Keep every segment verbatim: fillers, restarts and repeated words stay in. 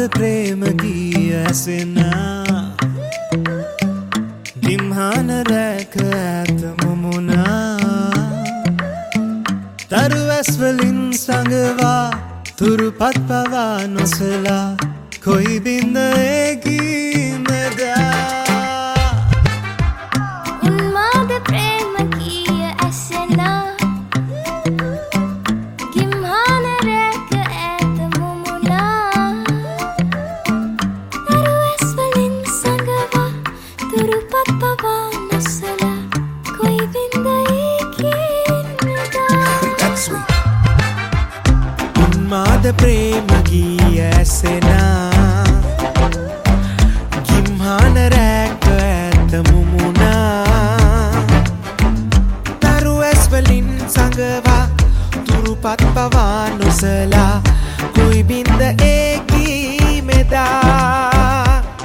ප්‍රේම ගීය ඇසෙනා ගිම්හාන රැක ඇත මුමුණා තරුවැස් වලින් සඟවා තුරුපත් පවා නොසලා කොයි බින්ද ඒ ගී මැදා උන්මාද ප්‍රේම ගීය ඇසෙනා ගිම්හාන රැක ඇත මුමුණා තරුවැස් වලින් සඟවා තුරුපත් පවා නොසලා කොයි බින්ද ඒ ගී මැදා උන්මාද ප්‍රේම ගීය ඇසෙනා ගිම්හාන රැක ඇත මුමුණා තරුවැස් වලින් සඟවා තුරුපත් පවා නොසලා කොයි බින්ද ඒ ගී මෙදා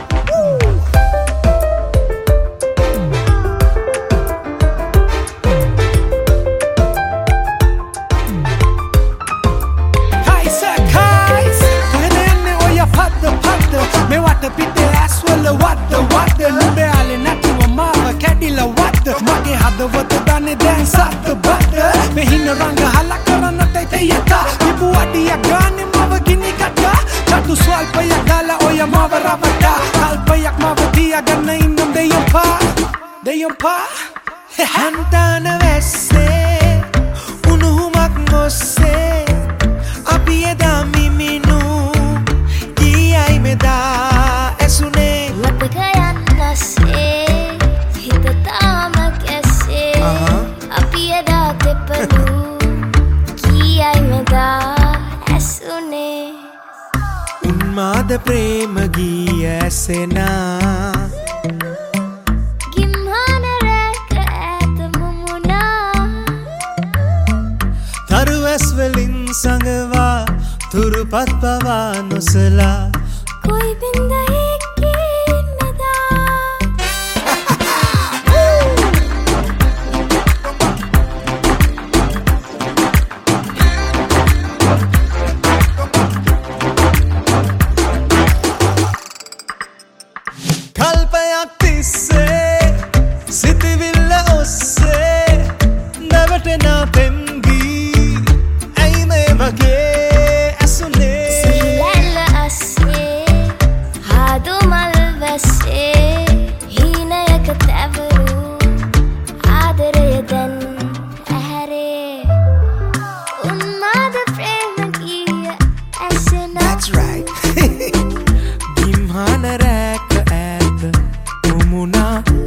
මෙවට පිටේ ඇස්වල වද්ද වද්ද නුඹේ ආලේ නැතුව මාව කැඩිලා වද්ද මගේ හදවත දන්නේ දැන් සද්ද බද්ද මෙහින රංග හලා කරන්නට තේයතා තිබු අඩිය ගානේ මව ගිනි කටා චතු ස්වල්පයක් දාලා ඔය මව රවටා කල්පයක් මව තියාගන්න ඉන්නම් දෙයම් පා දෙයම් පා හන්තාන වැස්සේ උණුහුමක් මොස්සේ අපි එදා මිමිනු ගීයයි මෙදා ඇසුනේ ලපක යන්නසේ හිත තාම කැසේ අපි එදා දෙපළු ගීයයි මෙදා ඇසුනේ උන්මාද ප්‍රේම ගීය ඇසෙනා ගිම්හාන රැක ඇත මුමුණා තරුවැස් වලින් සඟවා තුරුපත් පවා නොසලා කොයි බින්ද ඒ ගී මැදා කල්පයක් තිස්සේ සිතිවිල්ල ඔස්සේ නැවටෙන පෙම් ගී ඇයි මේ වගේ ඇසුනේ සිහිලැල්ල අස්සේ හාදු මල් වැස්සේ හීනයක තැවරූ ආදරය දැන් ඇහැරේ උන්මාද ප්‍රේම ගීය ඇසෙනා That's right ගිම්හාන රැක ඇත මුමුණා